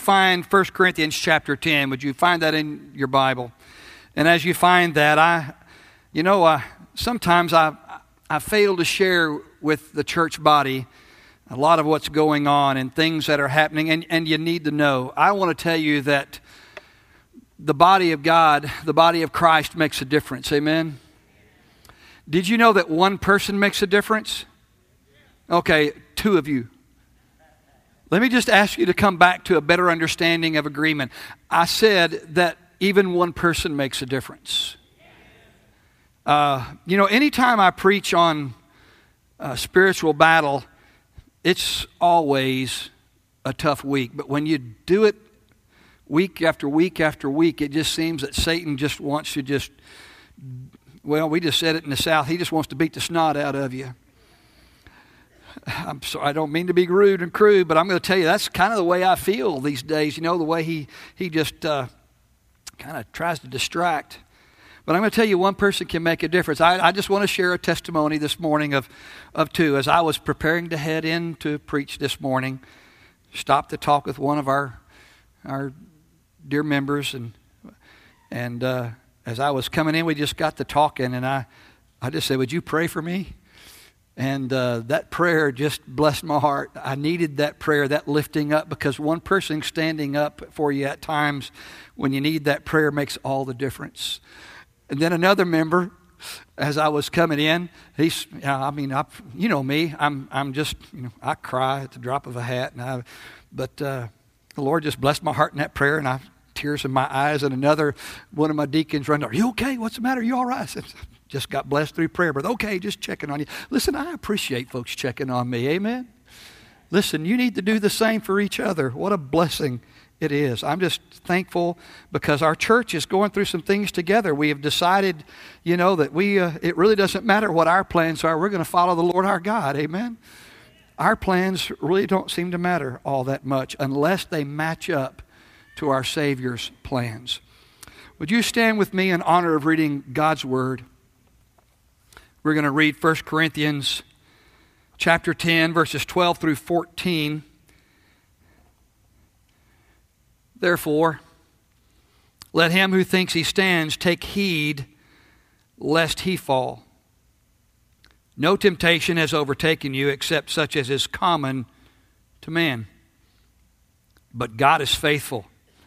Find 1 Corinthians chapter 10. Would you find that in your Bible? And as you find that, sometimes I fail to share with the church body a lot of what's going on and things that are happening, and you need to know. I want to tell you that the body of God, the body of Christ makes a difference. Amen? Did you know that one person makes a difference? Okay, two of you. Let me just ask you to come back to a better understanding of agreement. I said that even one person makes a difference. Anytime I preach on spiritual battle, it's always a tough week. But when you do it week after week after week, it just seems that Satan just wants to we just said it in the South, he just wants to beat the snot out of you. I'm sorry, I don't mean to be rude and crude, but I'm going to tell you that's kind of the way I feel these days. The way he just kind of tries to distract. But I'm going to tell you one person can make a difference. I just want to share a testimony this morning of two. As I was preparing to head in to preach this morning, stopped to talk with one of our dear members, and as I was coming in, we just got to talking, and I just said, "Would you pray for me?" And that prayer just blessed my heart. I needed that prayer, that lifting up, because one person standing up for you at times when you need that prayer makes all the difference. And then another member, as I was coming in, you know me, I'm just, I cry at the drop of a hat. But the Lord just blessed my heart in that prayer, and I tears in my eyes. And another one of my deacons run up, "Are you okay? What's the matter? You all right?" I said, "Just got blessed through prayer, brother." "Okay, just checking on you." Listen, I appreciate folks checking on me. Amen. Listen, you need to do the same for each other. What a blessing it is. I'm just thankful because our church is going through some things together. We have decided, that it really doesn't matter what our plans are. We're going to follow the Lord our God. Amen. Our plans really don't seem to matter all that much unless they match up to our Savior's plans. Would you stand with me in honor of reading God's Word? We're going to read 1 Corinthians chapter 10, verses 12 through 14. "Therefore, let him who thinks he stands take heed lest he fall. No temptation has overtaken you except such as is common to man. But God is faithful."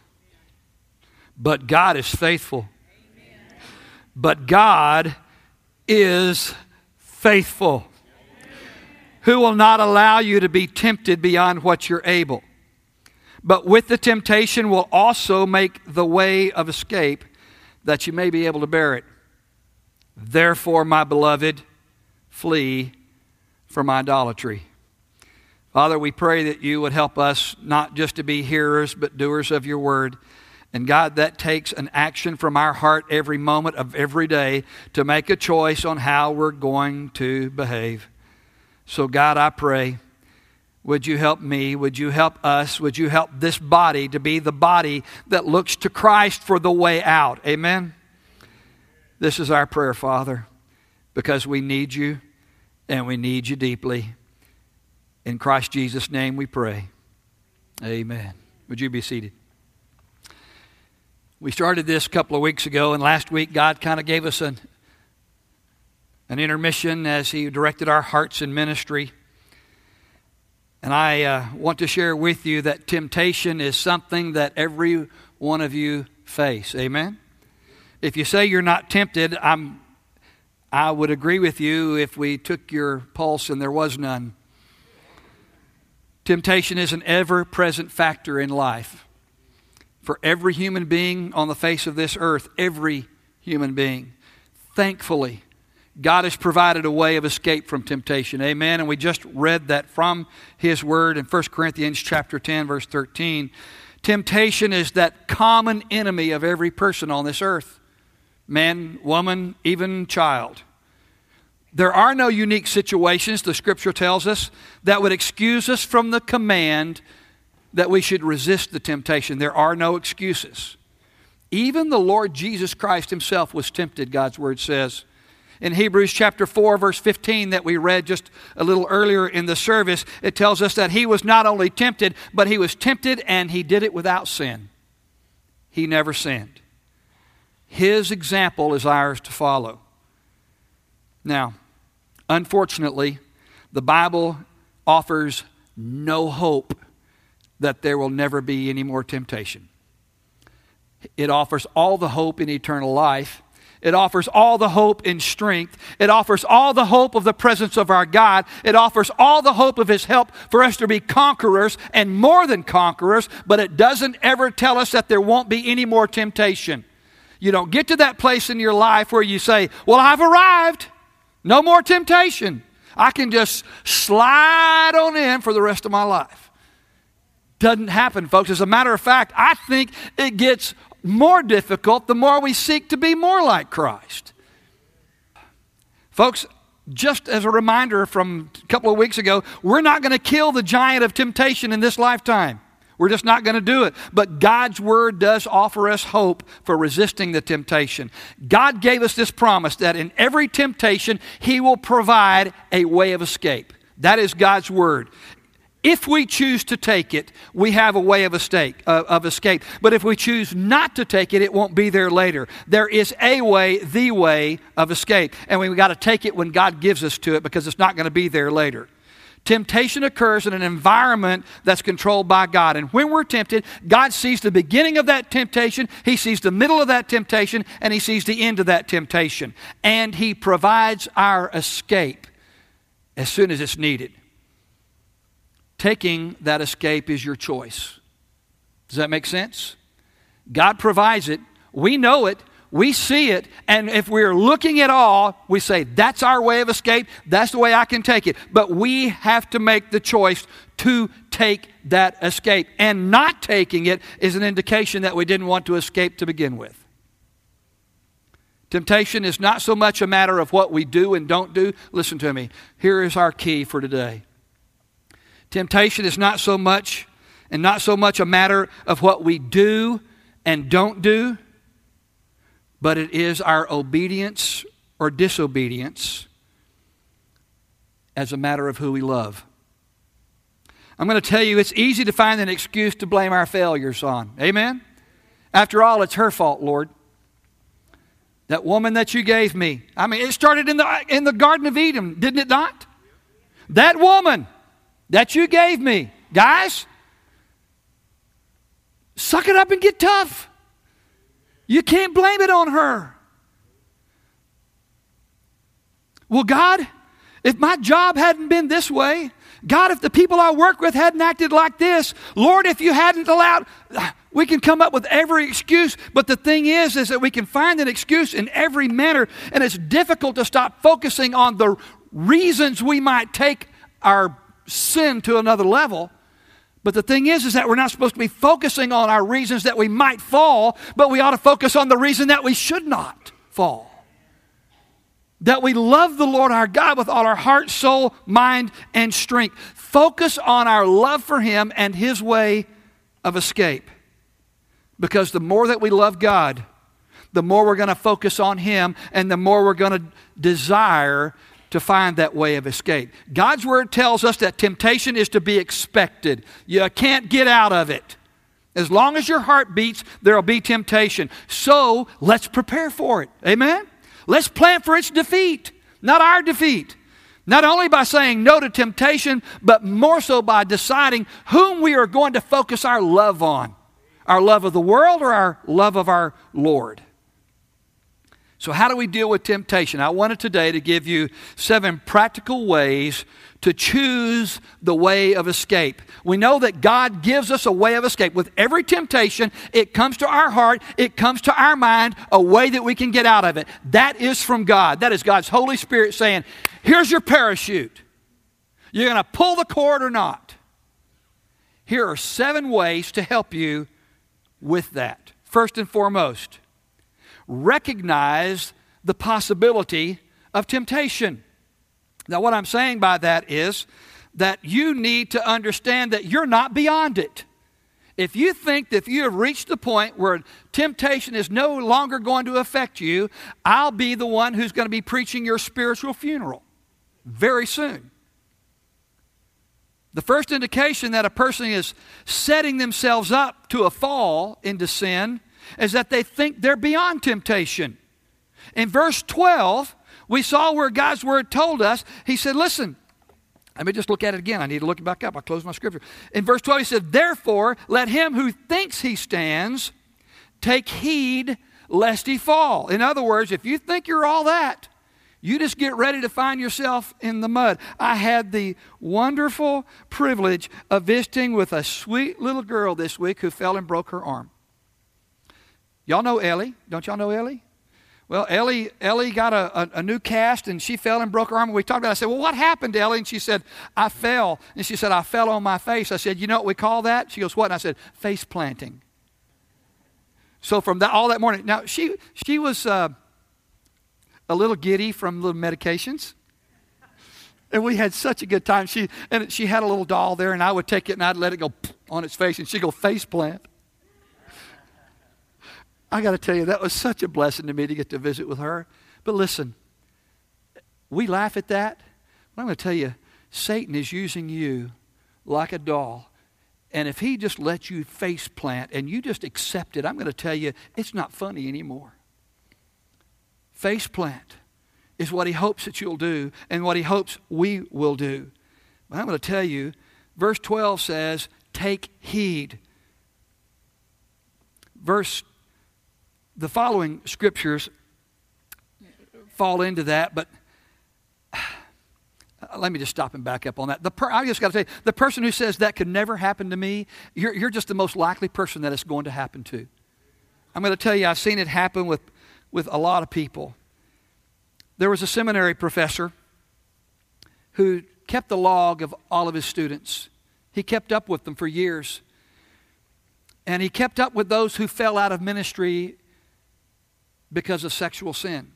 But God is faithful. Amen. But God is faithful. Amen. Who will not allow you to be tempted beyond what you're able, but with the temptation will also make the way of escape that you may be able to bear it. Therefore, my beloved, flee from idolatry. Father, we pray that you would help us not just to be hearers, but doers of your word. And God, that takes an action from our heart every moment of every day to make a choice on how we're going to behave. So God, I pray, would you help me? Would you help us? Would you help this body to be the body that looks to Christ for the way out? Amen? This is our prayer, Father, because we need you and we need you deeply. In Christ Jesus' name we pray. Amen. Would you be seated? We started this a couple of weeks ago, and last week God kind of gave us an intermission as He directed our hearts in ministry. And I want to share with you that temptation is something that every one of you face. Amen? If you say you're not tempted, I would agree with you if we took your pulse and there was none. Temptation is an ever-present factor in life. For every human being on the face of this earth, every human being. Thankfully, God has provided a way of escape from temptation. Amen. And we just read that from His Word in 1 Corinthians chapter 10, verse 13. Temptation is that common enemy of every person on this earth. Man, woman, even child. There are no unique situations, the Scripture tells us, that would excuse us from the command that we should resist the temptation. There are no excuses. Even the Lord Jesus Christ Himself was tempted, God's Word says. In Hebrews chapter 4, verse 15 that we read just a little earlier in the service, it tells us that he was not only tempted, but he was tempted and he did it without sin. He never sinned. His example is ours to follow. Now, unfortunately, the Bible offers no hope that there will never be any more temptation. It offers all the hope in eternal life. It offers all the hope in strength. It offers all the hope of the presence of our God. It offers all the hope of His help for us to be conquerors and more than conquerors, but it doesn't ever tell us that there won't be any more temptation. You don't get to that place in your life where you say, well, I've arrived. No more temptation. I can just slide on in for the rest of my life. Doesn't happen, folks. As a matter of fact, I think it gets more difficult the more we seek to be more like Christ. Folks, just as a reminder from a couple of weeks ago, we're not going to kill the giant of temptation in this lifetime. We're just not going to do it. But God's Word does offer us hope for resisting the temptation. God gave us this promise that in every temptation, He will provide a way of escape. That is God's Word. If we choose to take it, we have a way of escape. But if we choose not to take it, it won't be there later. There is a way, the way of escape. And we've got to take it when God gives us to it because it's not going to be there later. Temptation occurs in an environment that's controlled by God. And when we're tempted, God sees the beginning of that temptation, He sees the middle of that temptation, and He sees the end of that temptation. And He provides our escape as soon as it's needed. Taking that escape is your choice. Does that make sense? God provides it. We know it. We see it. And if we're looking at all, we say, that's our way of escape. That's the way I can take it. But we have to make the choice to take that escape. And not taking it is an indication that we didn't want to escape to begin with. Temptation is not so much a matter of what we do and don't do. Listen to me. Here is our key for today. Temptation is not so much a matter of what we do and don't do, but it is our obedience or disobedience as a matter of who we love. I'm going to tell you, it's easy to find an excuse to blame our failures on. Amen? After all, it's her fault, Lord. That woman that you gave me. I mean, it started in the Garden of Eden, didn't it not? That woman that you gave me. Guys, suck it up and get tough. You can't blame it on her. Well, God, if my job hadn't been this way, God, if the people I work with hadn't acted like this, Lord, if you hadn't allowed, we can come up with every excuse, but the thing is that we can find an excuse in every manner, and it's difficult to stop focusing on the reasons we might take our sin to another level. But the thing is that we're not supposed to be focusing on our reasons that we might fall, but we ought to focus on the reason that we should not fall. That we love the Lord our God with all our heart, soul, mind, and strength. Focus on our love for Him and His way of escape. Because the more that we love God, the more we're going to focus on Him and the more we're going to desire to find that way of escape. God's Word tells us that temptation is to be expected. You can't get out of it. As long as your heart beats, there will be temptation. So, let's prepare for it. Amen? Let's plan for its defeat, not our defeat. Not only by saying no to temptation, but more so by deciding whom we are going to focus our love on. Our love of the world or our love of our Lord. So how do we deal with temptation? I wanted today to give you 7 practical ways to choose the way of escape. We know that God gives us a way of escape. With every temptation, it comes to our heart, it comes to our mind, a way that we can get out of it. That is from God. That is God's Holy Spirit saying, here's your parachute. You're going to pull the cord or not. Here are 7 ways to help you with that. First and foremost, recognize the possibility of temptation. Now, what I'm saying by that is that you need to understand that you're not beyond it. If you think that if you have reached the point where temptation is no longer going to affect you, I'll be the one who's going to be preaching your spiritual funeral very soon. The first indication that a person is setting themselves up to a fall into sin is that they think they're beyond temptation. In verse 12, we saw where God's Word told us, He said, listen, let me just look at it again. I need to look it back up. I closed my scripture. In verse 12, He said, therefore, let him who thinks he stands take heed lest he fall. In other words, if you think you're all that, you just get ready to find yourself in the mud. I had the wonderful privilege of visiting with a sweet little girl this week who fell and broke her arm. Y'all know Ellie? Don't y'all know Ellie? Well, Ellie got a new cast, and she fell and broke her arm. And we talked about it. I said, well, what happened, Ellie? And she said, I fell. And she said, I fell on my face. I said, you know what we call that? She goes, what? And I said, face planting. So from all that morning, now she was a little giddy from little medications. And we had such a good time. She had a little doll there, and I would take it and I'd let it go on its face, and she'd go face plant. I got to tell you, that was such a blessing to me to get to visit with her. But listen, we laugh at that. But I'm going to tell you, Satan is using you like a doll. And if he just lets you face plant and you just accept it, I'm going to tell you, it's not funny anymore. Face plant is what he hopes that you'll do and what he hopes we will do. But I'm going to tell you, verse 12 says, take heed. The following scriptures fall into that, but let me just stop and back up on that. I just got to tell you, the person who says that could never happen to me, you're just the most likely person that it's going to happen to. I'm going to tell you, I've seen it happen with a lot of people. There was a seminary professor who kept the log of all of his students. He kept up with them for years. And he kept up with those who fell out of ministry because of sexual sin.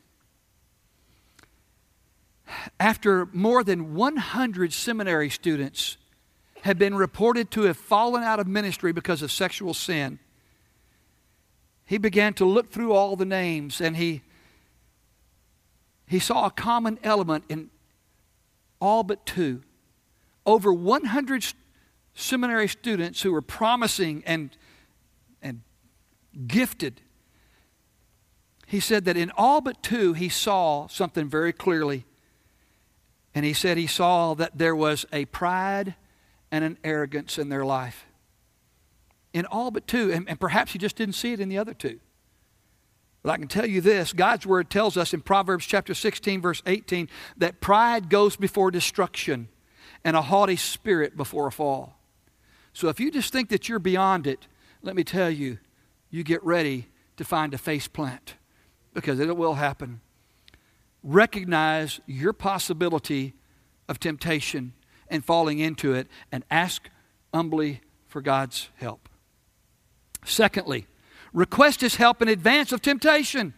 After more than 100 seminary students had been reported to have fallen out of ministry because of sexual sin, he began to look through all the names, and he saw a common element in all but two. Over 100 seminary students who were promising and gifted. He said that in all but two, he saw something very clearly. And he said he saw that there was a pride and an arrogance in their life. In all but two. And perhaps he just didn't see it in the other two. But I can tell you this, God's Word tells us in Proverbs chapter 16, verse 18, that pride goes before destruction and a haughty spirit before a fall. So if you just think that you're beyond it, let me tell you, you get ready to find a face plant, because it will happen. Recognize your possibility of temptation and falling into it, and ask humbly for God's help. Secondly, request His help in advance of temptation.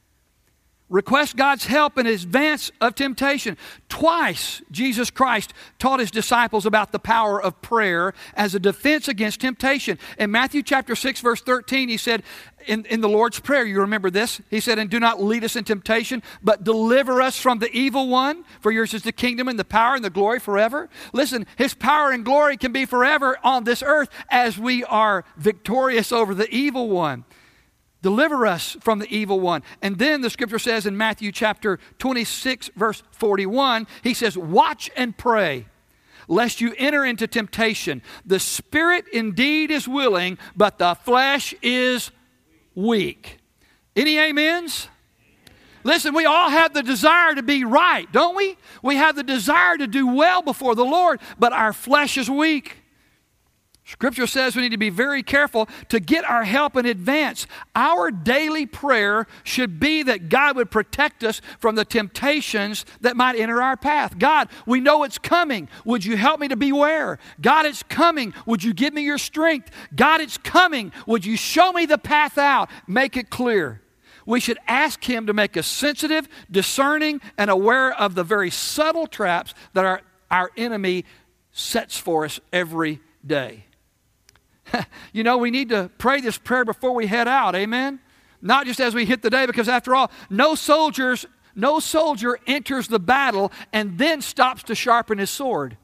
Request God's help in advance of temptation. Twice, Jesus Christ taught His disciples about the power of prayer as a defense against temptation. In Matthew chapter 6, verse 13, He said, in the Lord's Prayer, you remember this? He said, and do not lead us in temptation, but deliver us from the evil one. For yours is the kingdom and the power and the glory forever. Listen, His power and glory can be forever on this earth as we are victorious over the evil one. Deliver us from the evil one. And then the scripture says in Matthew chapter 26, verse 41, He says, watch and pray, lest you enter into temptation. The spirit indeed is willing, but the flesh is weak. Any amens? Listen, we all have the desire to be right, don't we? We have the desire to do well before the Lord, but our flesh is weak. Scripture says we need to be very careful to get our help in advance. Our daily prayer should be that God would protect us from the temptations that might enter our path. God, we know it's coming. Would you help me to beware? God, it's coming. Would you give me your strength? God, it's coming. Would you show me the path out? Make it clear. We should ask Him to make us sensitive, discerning, and aware of the very subtle traps that our enemy sets for us every day. You know, we need to pray this prayer before we head out, amen? Not just as we hit the day, because after all, no soldier enters the battle and then stops to sharpen his sword.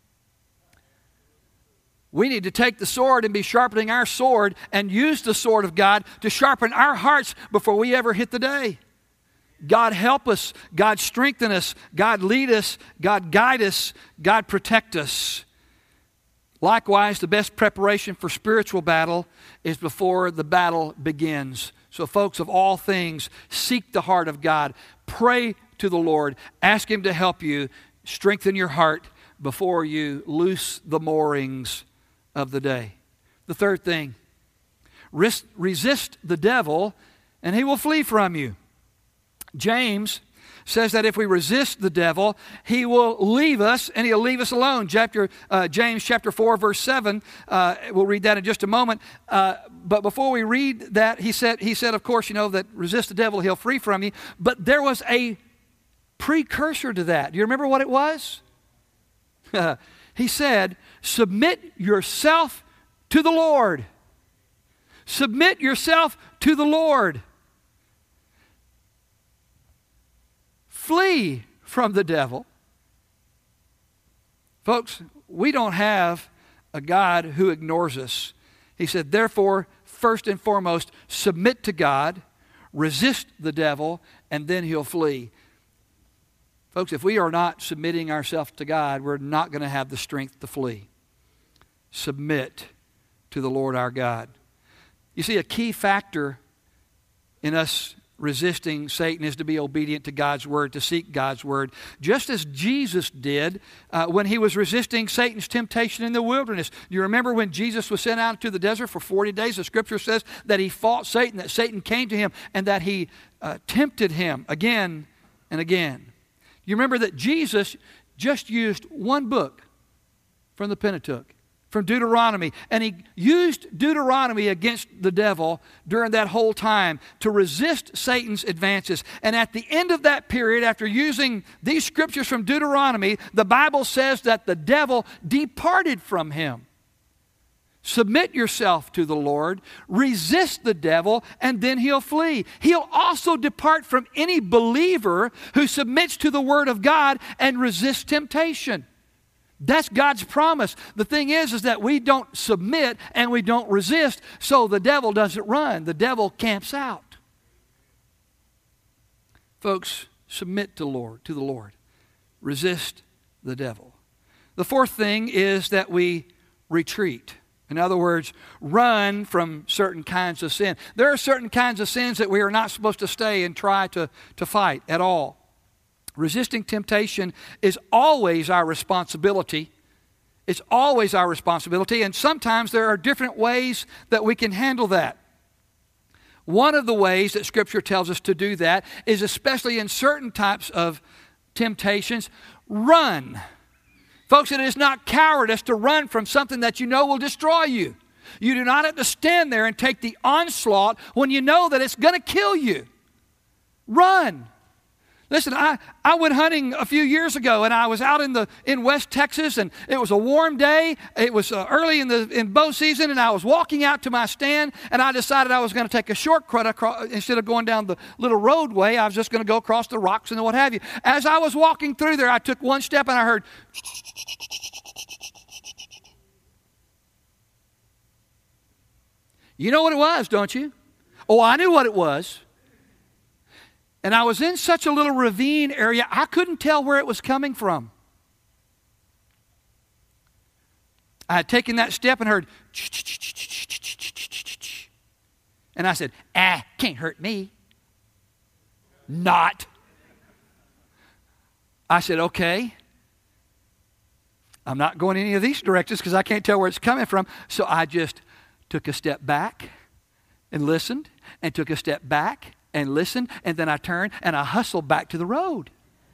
We need to take the sword and be sharpening our sword and use the sword of God to sharpen our hearts before we ever hit the day. God help us, God strengthen us, God lead us, God guide us, God protect us. Likewise, the best preparation for spiritual battle is before the battle begins. So folks, of all things, seek the heart of God. Pray to the Lord. Ask Him to help you strengthen your heart before you loose the moorings of the day. The third thing, resist the devil and he will flee from you. James says that if we resist the devil, he will leave us and he'll leave us alone. James chapter 4, verse 7, we'll read that in just a moment. But before we read that, he said, of course, you know, that resist the devil, he'll flee from you. But there was a precursor to that. Do you remember what it was? He said, submit yourself to the Lord. Submit yourself to the Lord. Flee from the devil. Folks, we don't have a God who ignores us. He said, therefore, first and foremost, submit to God, resist the devil, and then he'll flee. Folks, if we are not submitting ourselves to God, we're not going to have the strength to flee. Submit to the Lord our God. You see, a key factor in us resisting Satan is to be obedient to God's word, to seek God's word, just as Jesus did when he was resisting Satan's temptation in the wilderness. Do you remember when Jesus was sent out into the desert for 40 days? The scripture says that he fought Satan, that Satan came to him, and that he tempted him again and again. You remember that Jesus just used one book from the Pentateuch, from Deuteronomy, and he used Deuteronomy against the devil during that whole time to resist Satan's advances. And at the end of that period, after using these scriptures from Deuteronomy, the Bible says that the devil departed from him. Submit yourself to the Lord, resist the devil, and then he'll flee. He'll also depart from any believer who submits to the word of God and resists temptation. That's God's promise. The thing is that we don't submit and we don't resist, so the devil doesn't run. The devil camps out. Folks, submit to the Lord. Resist the devil. The fourth thing is that we retreat. In other words, run from certain kinds of sin. There are certain kinds of sins that we are not supposed to stay and try to fight at all. Resisting temptation is always our responsibility. It's always our responsibility, and sometimes there are different ways that we can handle that. One of the ways that Scripture tells us to do that is, especially in certain types of temptations, run. Folks, it is not cowardice to run from something that you know will destroy you. You do not have to stand there and take the onslaught when you know that it's going to kill you. Run. Listen, I went hunting a few years ago, and I was out in West Texas, and it was a warm day. It was early in bow season, and I was walking out to my stand, and I decided I was going to take a shortcut across, instead of going down the little roadway. I was just going to go across the rocks and what have you. As I was walking through there, I took one step, and I heard. You know what it was, don't you? Oh, I knew what it was. And I was in such a little ravine area, I couldn't tell where it was coming from. I had taken that step and heard, and I said, can't hurt me. Not. I said, okay. I'm not going any of these directions because I can't tell where it's coming from. So I just took a step back and listened, and took a step back and listened, and then I turned and I hustled back to the road.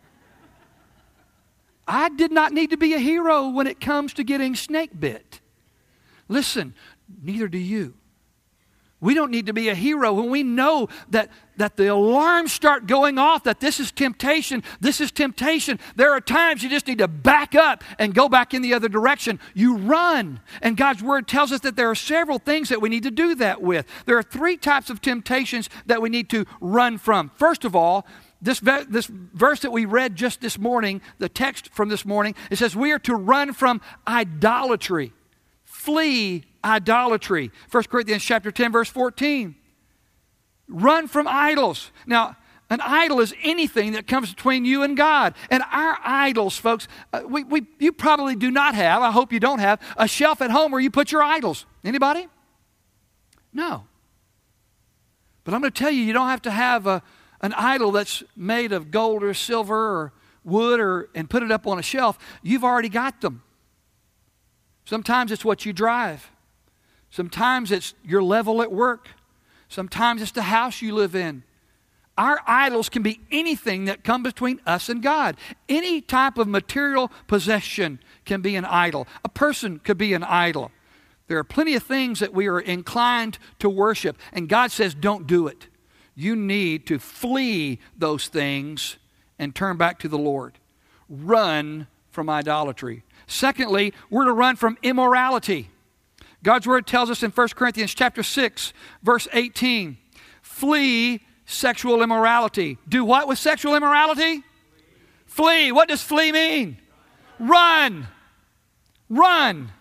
I did not need to be a hero when it comes to getting snake bit. Listen, neither do you. We don't need to be a hero when we know that the alarms start going off, that this is temptation, this is temptation. There are times you just need to back up and go back in the other direction. You run. And God's Word tells us that there are several things that we need to do that with. There are 3 types of temptations that we need to run from. First of all, this verse that we read just this morning, the text from this morning, it says we are to run from idolatry. Flee idolatry. 1 Corinthians chapter 10, verse 14. Run from idols. Now, an idol is anything that comes between you and God. And our idols, folks, you probably do not have, I hope you don't have, a shelf at home where you put your idols. Anybody? No. But I'm going to tell you, you don't have to have an idol that's made of gold or silver or wood and put it up on a shelf. You've already got them. Sometimes it's what you drive. Sometimes it's your level at work. Sometimes it's the house you live in. Our idols can be anything that comes between us and God. Any type of material possession can be an idol. A person could be an idol. There are plenty of things that we are inclined to worship, and God says don't do it. You need to flee those things and turn back to the Lord. Run from idolatry. Secondly, we're to run from immorality. God's Word tells us in 1 Corinthians chapter 6, verse 18, flee sexual immorality. Do what with sexual immorality? Flee. What does flee mean? Run. Run.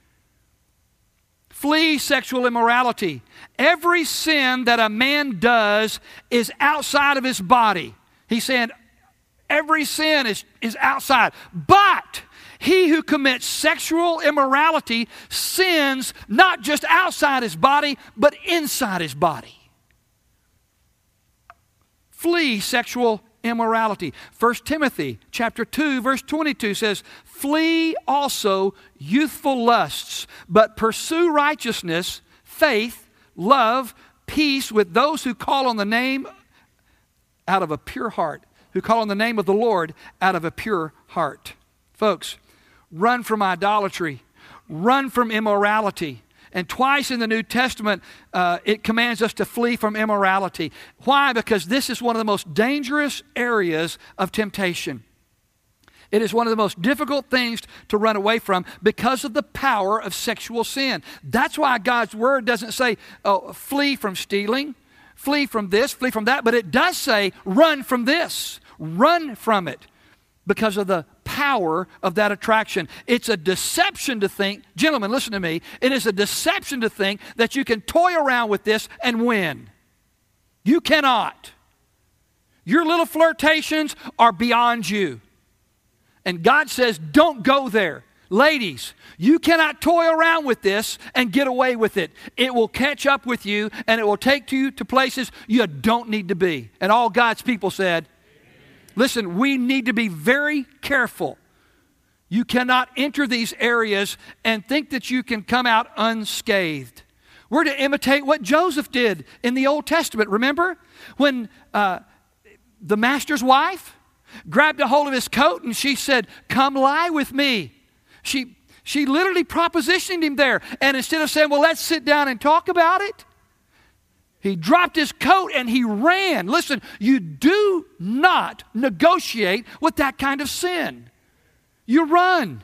Flee sexual immorality. Every sin that a man does is outside of his body. He's saying every sin is outside. But he who commits sexual immorality sins not just outside his body, but inside his body. Flee sexual immorality. 1 Timothy chapter 2, verse 22 says, flee also youthful lusts, but pursue righteousness, faith, love, peace with those who call on the name out of a pure heart, who call on the name of the Lord out of a pure heart. Folks, run from idolatry. Run from immorality. And twice in the New Testament, it commands us to flee from immorality. Why? Because this is one of the most dangerous areas of temptation. It is one of the most difficult things to run away from because of the power of sexual sin. That's why God's Word doesn't say, oh, flee from stealing, flee from this, flee from that, but it does say, run from this, run from it, because of the power of that attraction. It's a deception to think, gentlemen, listen to me, it is a deception to think that you can toy around with this and win. You cannot. Your little flirtations are beyond you. And God says, don't go there. Ladies, you cannot toy around with this and get away with it. It will catch up with you, and it will take you to places you don't need to be. And all God's people said, listen, we need to be very careful. You cannot enter these areas and think that you can come out unscathed. We're to imitate what Joseph did in the Old Testament. Remember when the master's wife grabbed a hold of his coat and she said, come lie with me. She literally propositioned him there. And instead of saying, well, let's sit down and talk about it, he dropped his coat and he ran. Listen, you do not negotiate with that kind of sin. You run.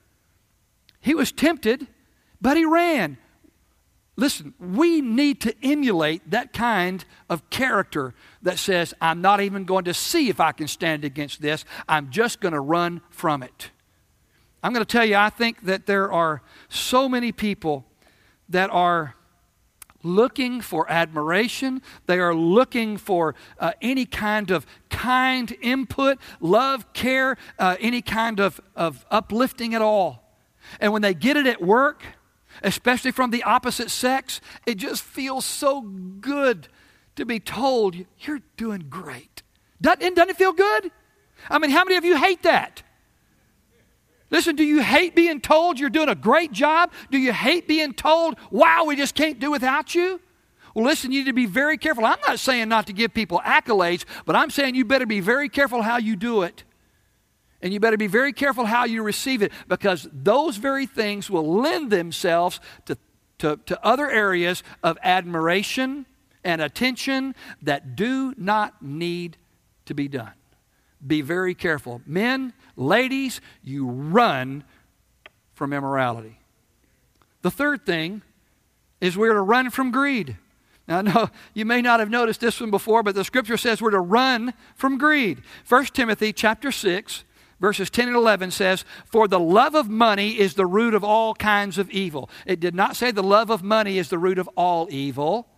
He was tempted, but he ran. Listen, we need to emulate that kind of character that says, I'm not even going to see if I can stand against this. I'm just going to run from it. I'm going to tell you, I think that there are so many people that are looking for admiration. They are looking for any kind of kind input, love, care, any kind of uplifting at all. And when they get it at work, especially from the opposite sex, it just feels so good to be told, you're doing great. Doesn't it feel good? I mean, how many of you hate that? Listen, do you hate being told you're doing a great job? Do you hate being told, wow, we just can't do without you? Well, listen, you need to be very careful. I'm not saying not to give people accolades, but I'm saying you better be very careful how you do it. And you better be very careful how you receive it, because those very things will lend themselves to to other areas of admiration and attention that do not need to be done. Be very careful. Men, ladies, you run from immorality. The third thing is we're to run from greed. Now, I know you may not have noticed this one before, but the Scripture says we're to run from greed. 1 Timothy chapter 6, verses 10 and 11 says, "For the love of money is the root of all kinds of evil." It did not say the love of money is the root of all evil.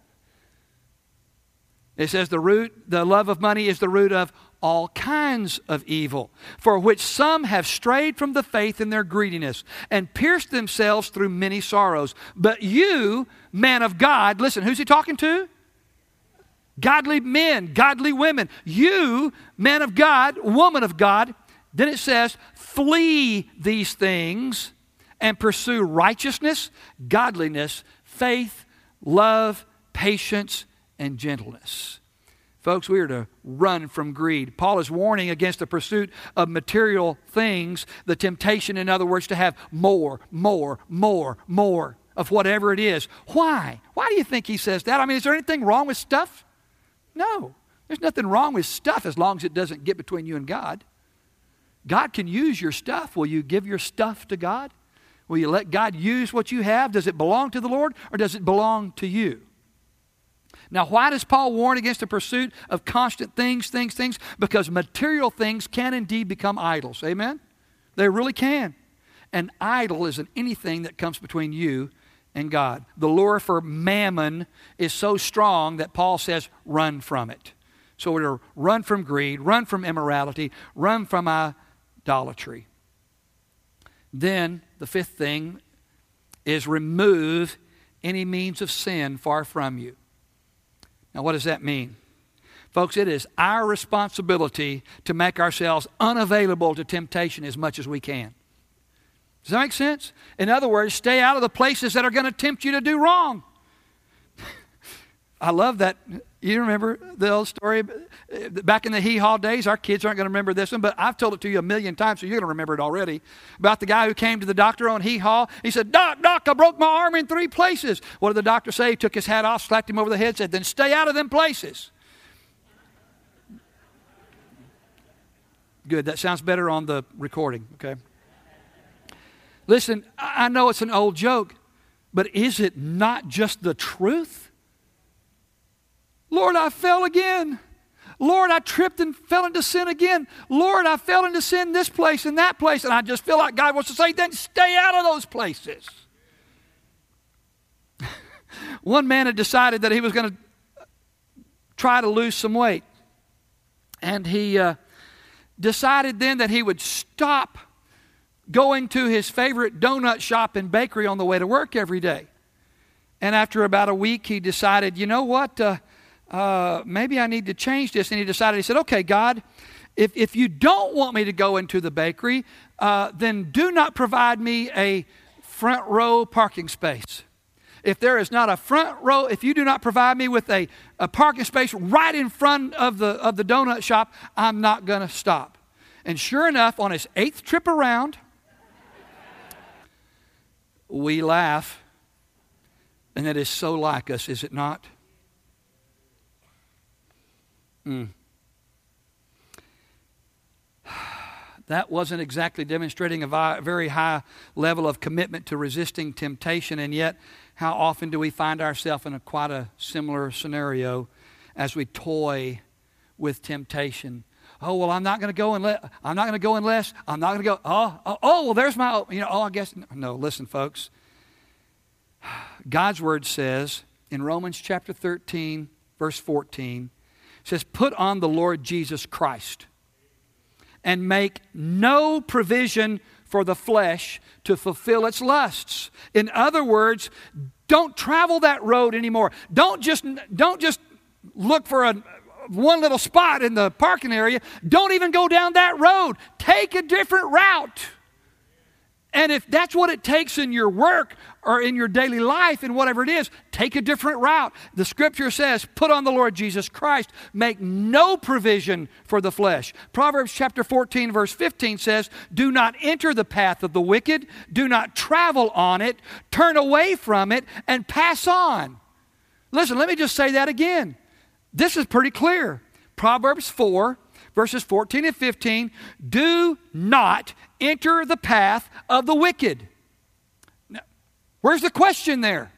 It says the love of money is the root of all kinds of evil, for which some have strayed from the faith in their greediness and pierced themselves through many sorrows. But you, man of God, listen, who's he talking to? Godly men, godly women. You, man of God, woman of God. Then it says, flee these things and pursue righteousness, godliness, faith, love, patience, and gentleness. Folks, we are to run from greed. Paul is warning against the pursuit of material things, the temptation, in other words, to have more of whatever it is. Why? Why do you think he says that? I mean, is there anything wrong with stuff? No. There's nothing wrong with stuff as long as it doesn't get between you and God. God can use your stuff. Will you give your stuff to God? Will you let God use what you have? Does it belong to the Lord or does it belong to you? Now, why does Paul warn against the pursuit of constant things? Because material things can indeed become idols. Amen? They really can. An idol isn't anything that comes between you and God. The lure for mammon is so strong that Paul says, run from it. So we're to run from greed, run from immorality, run from idolatry. Then, the fifth thing is remove any means of sin far from you. Now, what does that mean? Folks, it is our responsibility to make ourselves unavailable to temptation as much as we can. Does that make sense? In other words, stay out of the places that are going to tempt you to do wrong. I love that. You remember the old story? Back in the hee-haw days, our kids aren't going to remember this one, but I've told it to you a million times, so you're going to remember it already. About the guy who came to the doctor on hee-haw. He said, Doc, I broke my arm in 3 places. What did the doctor say? He took his hat off, slapped him over the head, said, then stay out of them places. Good, that sounds better on the recording, okay? Listen, I know it's an old joke, but is it not just the truth? Lord, I fell again. Lord, I tripped and fell into sin again. Lord, I fell into sin this place and that place. And I just feel like God wants to say, then stay out of those places. One man had decided that he was going to try to lose some weight. And he decided then that he would stop going to his favorite donut shop and bakery on the way to work every day. And after about a week, he decided, you know what? Maybe I need to change this. And he decided, he said, okay, God, if you don't want me to go into the bakery, then do not provide me a front row parking space. If there is not a front row, if you do not provide me with a parking space right in front of the donut shop, I'm not going to stop. And sure enough, on his 8th trip around, we laugh. And that is so like us, is it not? That wasn't exactly demonstrating a very high level of commitment to resisting temptation, and yet how often do we find ourselves in quite a similar scenario as we toy with temptation? Oh, well, I'm not going to go unless I'm not going to go. Well, there's my, I guess. No, listen, folks. God's word says in Romans chapter 13, verse 14, says, put on the Lord Jesus Christ and make no provision for the flesh to fulfill its lusts. In other words, don't travel that road anymore. Don't just look for one little spot in the parking area. Don't even go down that road. Take a different route. And if that's what it takes in your work or in your daily life and whatever it is, take a different route. The Scripture says, put on the Lord Jesus Christ. Make no provision for the flesh. Proverbs chapter 14, verse 15 says, do not enter the path of the wicked. Do not travel on it. Turn away from it and pass on. Listen, let me just say that again. This is pretty clear. Proverbs 4, verses 14 and 15, do not enter the path of the wicked. Now, where's the question there?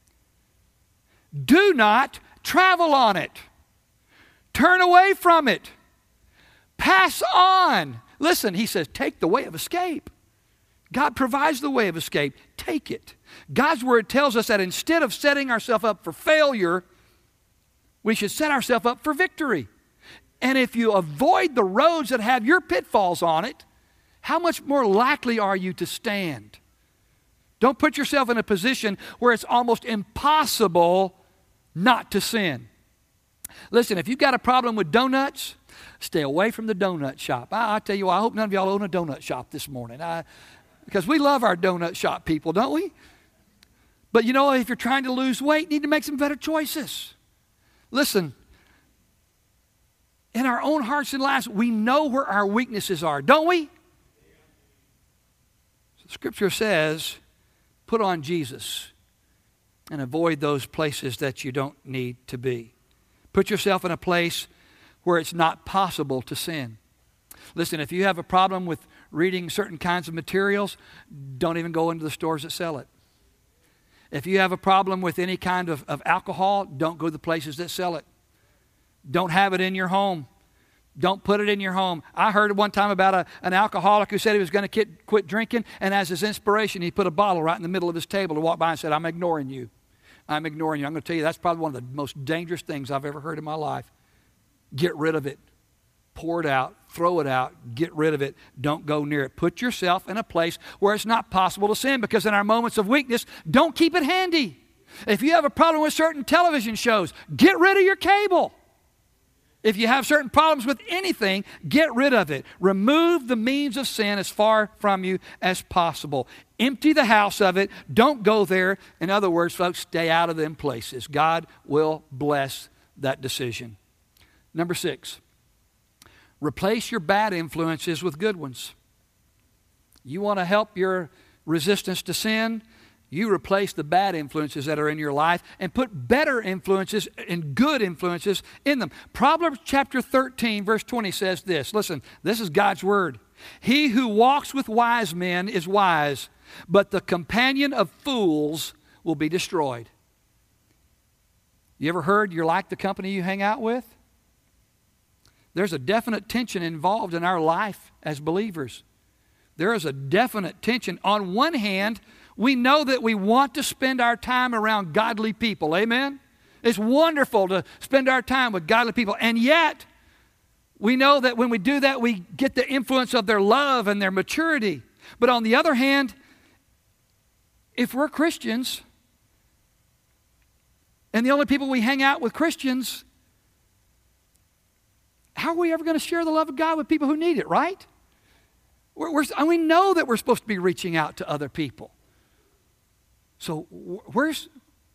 Do not travel on it. Turn away from it. Pass on. Listen, he says, take the way of escape. God provides the way of escape. Take it. God's word tells us that instead of setting ourselves up for failure, we should set ourselves up for victory. And if you avoid the roads that have your pitfalls on it, how much more likely are you to stand? Don't put yourself in a position where it's almost impossible not to sin. Listen, if you've got a problem with donuts, stay away from the donut shop. I tell you what, I hope none of y'all own a donut shop this morning. Because we love our donut shop people, don't we? But you know, if you're trying to lose weight, you need to make some better choices. Listen, in our own hearts and lives, we know where our weaknesses are, don't we? Scripture says, put on Jesus and avoid those places that you don't need to be. Put yourself in a place where it's not possible to sin. Listen, if you have a problem with reading certain kinds of materials, don't even go into the stores that sell it. If you have a problem with any kind of alcohol, don't go to the places that sell it. Don't have it in your home. Don't put it in your home. I heard one time about an alcoholic who said he was going to quit drinking, and as his inspiration, he put a bottle right in the middle of his table and walked by and said, I'm ignoring you. I'm ignoring you. I'm going to tell you, that's probably one of the most dangerous things I've ever heard in my life. Get rid of it. Pour it out. Throw it out. Get rid of it. Don't go near it. Put yourself in a place where it's not possible to sin, because in our moments of weakness, don't keep it handy. If you have a problem with certain television shows, get rid of your cable. If you have certain problems with anything, get rid of it. Remove the means of sin as far from you as possible. Empty the house of it. Don't go there. In other words, folks, stay out of them places. God will bless that decision. Number 6, replace your bad influences with good ones. You want to help your resistance to sin? You replace the bad influences that are in your life and put better influences and good influences in them. Proverbs chapter 13, verse 20 says this. Listen, this is God's word. He who walks with wise men is wise, but the companion of fools will be destroyed. You ever heard you're like the company you hang out with? There's a definite tension involved in our life as believers. There is a definite tension. On one hand, we know that we want to spend our time around godly people. Amen? It's wonderful to spend our time with godly people. And yet, we know that when we do that, we get the influence of their love and their maturity. But on the other hand, if we're Christians, and the only people we hang out with Christians, how are we ever going to share the love of God with people who need it, right? We know that we're supposed to be reaching out to other people. So where's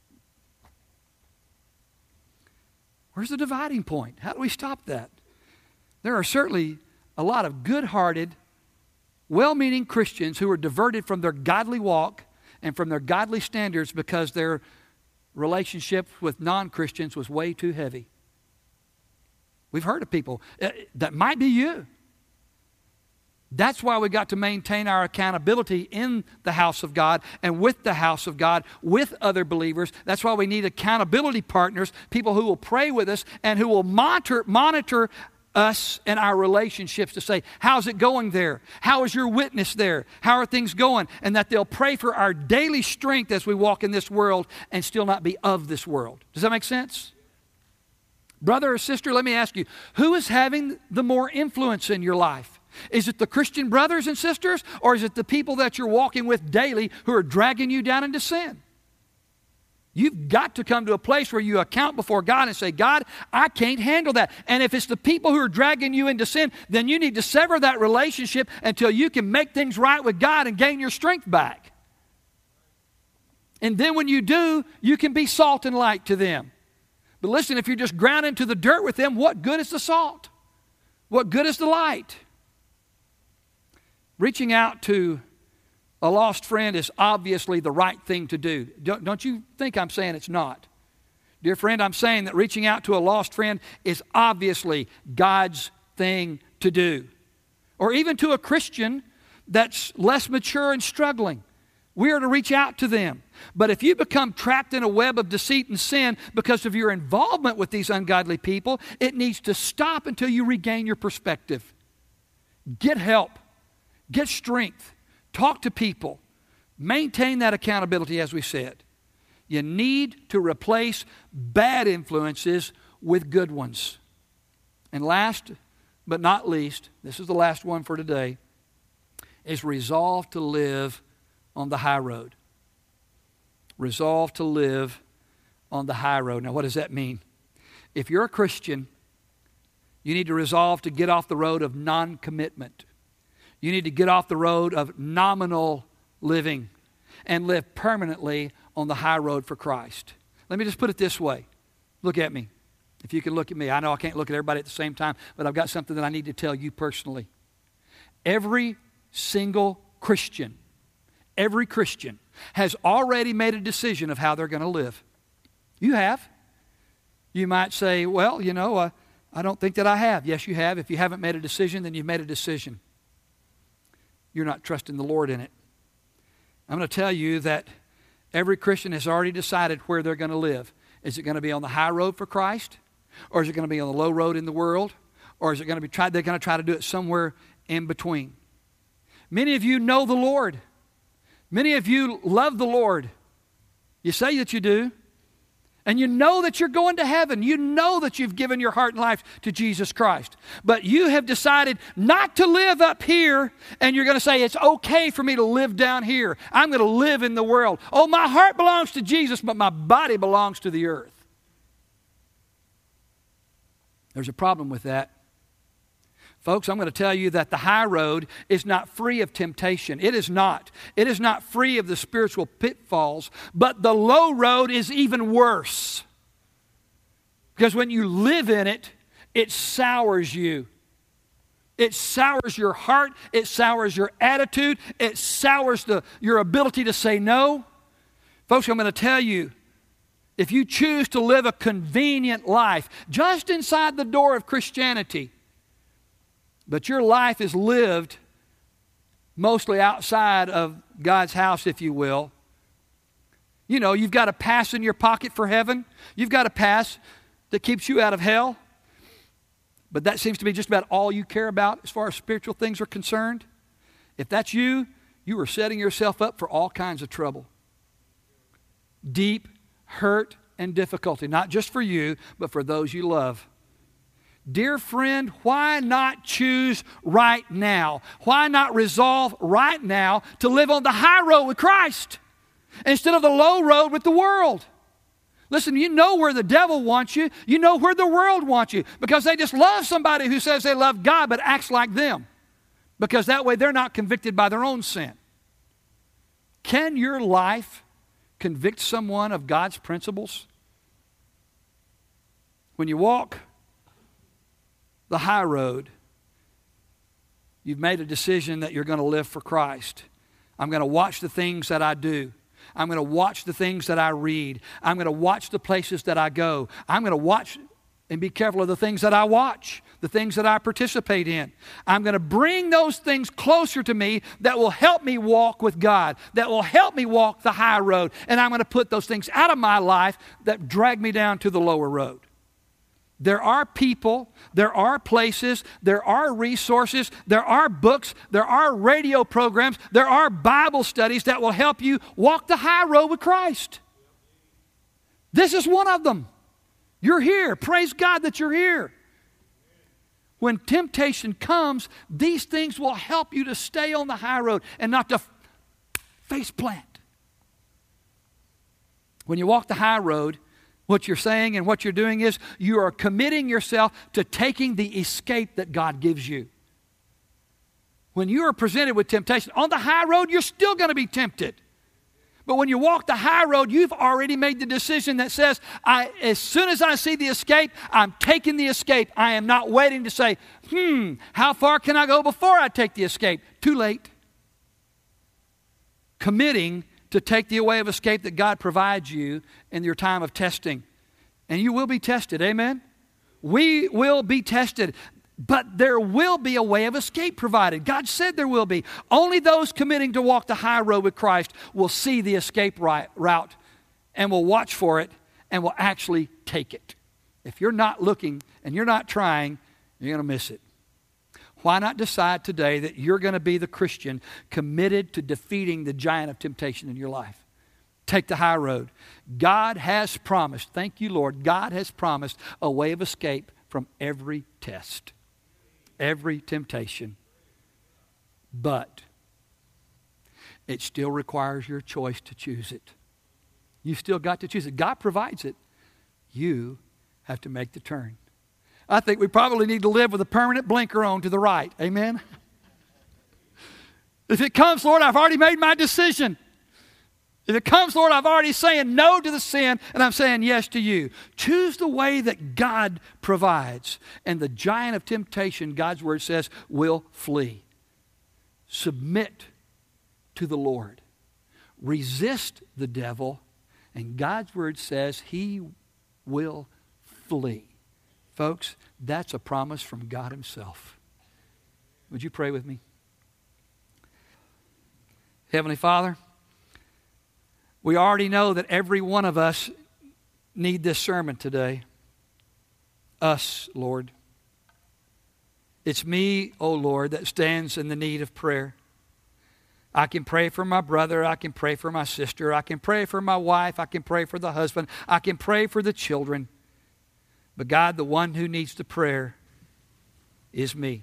the dividing point? How do we stop that? There are certainly a lot of good-hearted, well-meaning Christians who are diverted from their godly walk and from their godly standards because their relationship with non-Christians was way too heavy. We've heard of people. That might be you. That's why we got to maintain our accountability in the house of God and with the house of God, with other believers. That's why we need accountability partners, people who will pray with us and who will monitor us and our relationships to say, how's it going there? How is your witness there? How are things going? And that they'll pray for our daily strength as we walk in this world and still not be of this world. Does that make sense? Brother or sister, let me ask you, who is having the more influence in your life? Is it the Christian brothers and sisters, or is it the people that you're walking with daily who are dragging you down into sin? You've got to come to a place where you account before God and say, God, I can't handle that. And if it's the people who are dragging you into sin, then you need to sever that relationship until you can make things right with God and gain your strength back. And then when you do, you can be salt and light to them. But listen, if you're just ground into the dirt with them, what good is the salt? What good is the light? Reaching out to a lost friend is obviously the right thing to do. Don't you think I'm saying it's not? Dear friend, I'm saying that reaching out to a lost friend is obviously God's thing to do. Or even to a Christian that's less mature and struggling. We are to reach out to them. But if you become trapped in a web of deceit and sin because of your involvement with these ungodly people, it needs to stop until you regain your perspective. Get help. Get strength. Talk to people. Maintain that accountability, as we said. You need to replace bad influences with good ones. And last but not least, this is the last one for today, is resolve to live on the high road. Resolve to live on the high road. Now, what does that mean? If you're a Christian, you need to resolve to get off the road of non-commitment. You need to get off the road of nominal living and live permanently on the high road for Christ. Let me just put it this way. Look at me. If you can look at me. I know I can't look at everybody at the same time, but I've got something that I need to tell you personally. Every single Christian has already made a decision of how they're going to live. You have. You might say, well, I don't think that I have. Yes, you have. If you haven't made a decision, then you've made a decision. You're not trusting the Lord in it. I'm going to tell you that every Christian has already decided where they're going to live. Is it going to be on the high road for Christ? Or is it going to be on the low road in the world? Or is it going to be they're going to try to do it somewhere in between? Many of you know the Lord. Many of you love the Lord. You say that you do. And you know that you're going to heaven. You know that you've given your heart and life to Jesus Christ. But you have decided not to live up here, and you're going to say, it's okay for me to live down here. I'm going to live in the world. Oh, my heart belongs to Jesus, but my body belongs to the earth. There's a problem with that. Folks, I'm going to tell you that the high road is not free of temptation. It is not. It is not free of the spiritual pitfalls, but the low road is even worse. Because when you live in it, it sours you. It sours your heart. It sours your attitude. It sours your ability to say no. Folks, I'm going to tell you, if you choose to live a convenient life just inside the door of Christianity, but your life is lived mostly outside of God's house, if you will. You've got a pass in your pocket for heaven. You've got a pass that keeps you out of hell. But that seems to be just about all you care about as far as spiritual things are concerned. If that's you, you are setting yourself up for all kinds of trouble. Deep hurt and difficulty, not just for you, but for those you love. Dear friend, why not choose right now? Why not resolve right now to live on the high road with Christ instead of the low road with the world? Listen, you know where the devil wants you. You know where the world wants you, because they just love somebody who says they love God but acts like them, because that way they're not convicted by their own sin. Can your life convict someone of God's principles? When you walk the high road, you've made a decision that you're going to live for Christ. I'm going to watch the things that I do. I'm going to watch the things that I read. I'm going to watch the places that I go. I'm going to watch and be careful of the things that I watch, the things that I participate in. I'm going to bring those things closer to me that will help me walk with God, that will help me walk the high road. And I'm going to put those things out of my life that drag me down to the lower road. There are people, there are places, there are resources, there are books, there are radio programs, there are Bible studies that will help you walk the high road with Christ. This is one of them. You're here. Praise God that you're here. When temptation comes, these things will help you to stay on the high road and not to face plant. When you walk the high road, what you're saying and what you're doing is you are committing yourself to taking the escape that God gives you. When you are presented with temptation, on the high road, you're still going to be tempted. But when you walk the high road, you've already made the decision that says, as soon as I see the escape, I'm taking the escape. I am not waiting to say, how far can I go before I take the escape? Too late. Committing to take the way of escape that God provides you in your time of testing. And you will be tested, amen? We will be tested. But there will be a way of escape provided. God said there will be. Only those committing to walk the high road with Christ will see the escape route and will watch for it and will actually take it. If you're not looking and you're not trying, you're going to miss it. Why not decide today that you're going to be the Christian committed to defeating the giant of temptation in your life? Take the high road. God has promised, thank you, Lord, God has promised a way of escape from every test, every temptation. But it still requires your choice to choose it. You still got to choose it. God provides it. You have to make the turn. I think we probably need to live with a permanent blinker on to the right. Amen? If it comes, Lord, I've already made my decision. If it comes, Lord, I've already saying no to the sin and I'm saying yes to you. Choose the way that God provides. And the giant of temptation, God's word says, will flee. Submit to the Lord. Resist the devil. And God's word says he will flee. Folks, that's a promise from God himself. Would you pray with me? Heavenly Father, we already know that every one of us need this sermon today. Us, Lord. It's me, oh Lord, that stands in the need of prayer. I can pray for my brother. I can pray for my sister. I can pray for my wife. I can pray for the husband. I can pray for the children. But God, the one who needs the prayer is me.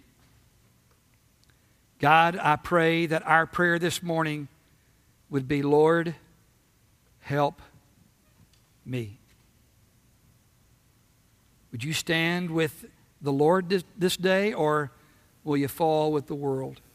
God, I pray that our prayer this morning would be, Lord, help me. Would you stand with the Lord this day, or will you fall with the world?